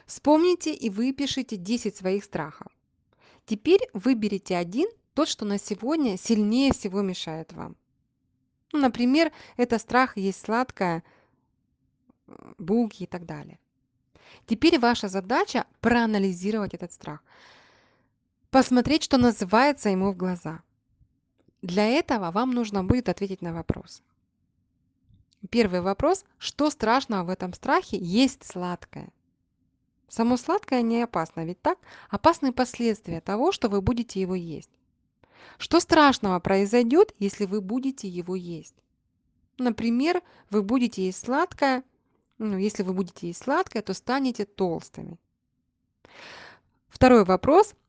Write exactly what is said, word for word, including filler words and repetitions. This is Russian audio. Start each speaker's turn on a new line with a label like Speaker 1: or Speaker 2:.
Speaker 1: Вспомните и выпишите десять своих страхов. Теперь выберите один, тот, что на сегодня сильнее всего мешает вам. Ну, например, это страх есть сладкое, м, булки и так далее. Теперь ваша задача проанализировать этот страх, посмотреть, что называется ему в глаза. Для этого вам нужно будет ответить на вопрос. Первый вопрос: что страшного в этом страхе есть сладкое? Само сладкое не опасно, ведь так? Опасны последствия того, что вы будете его есть. Что страшного произойдет, если вы будете его есть? Например, вы будете есть сладкое, ну, если вы будете есть сладкое, то станете толстыми. Второй вопрос: